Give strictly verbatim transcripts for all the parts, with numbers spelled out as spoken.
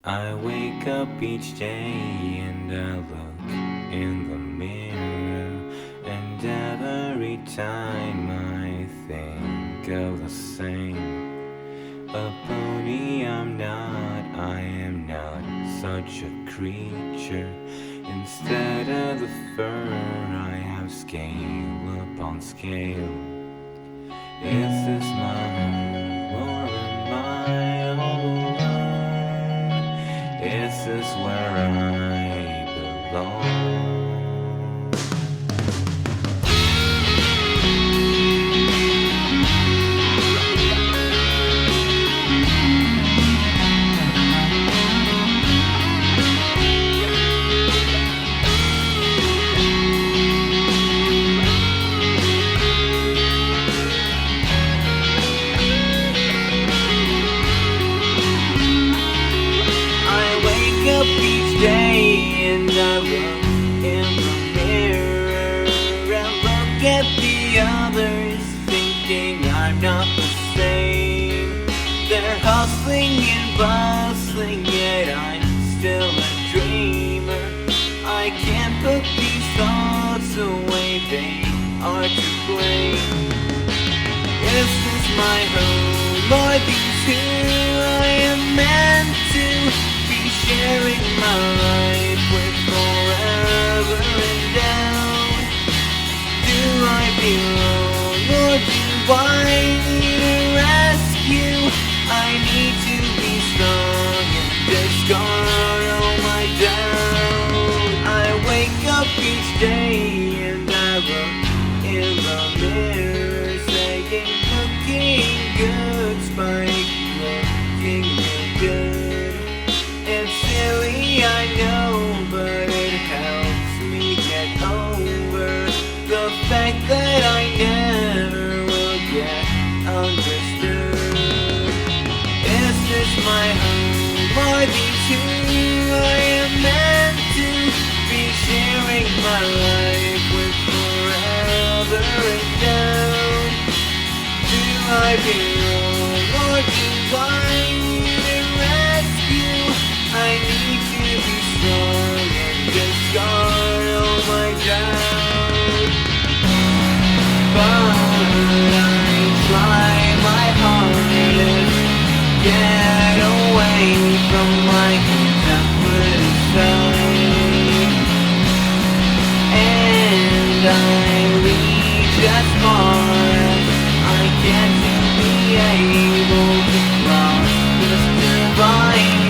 I wake up each day and I look in the mirror, and every time I think of the same. A pony I'm not, I am not such a creature. Instead of the fur I have scale upon scale. Is this my home or am I all alone? Is this where I belong? Each day and I look in the mirror and look at the others, thinking I'm not the same. They're hustling and bustling, yet I'm still a dreamer. I can't put these thoughts away, they are to blame. Is this my home, or these who I am meant to sharing my life with forever and down? Do I belong, or do I need a rescue? I need to be strong and discard all my doubt. I wake up each day and I look in the mirror, saying looking good, Spike, looking real good. It's silly, I know, but it helps me get over the fact that I never will get understood. Is this my home, or these who I am meant to be sharing my life with forever and down? Do I belong, or do I need a rescue? I need to be strong and discard all my doubt. But I try my hardest to get away from my contemplative side, and I reach as far as I can to be able to cross this divide.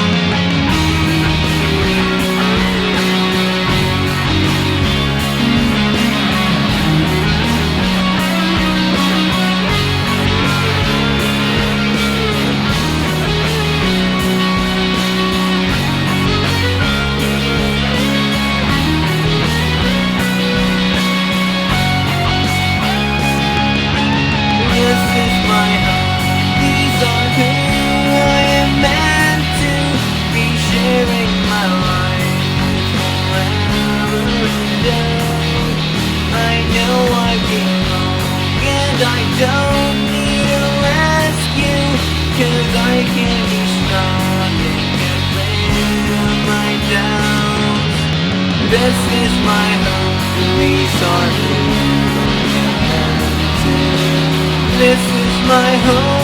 I don't need a rescue, 'cause I can be strong and get rid of my doubts. This is my home, these are who I am meant to. This is my home.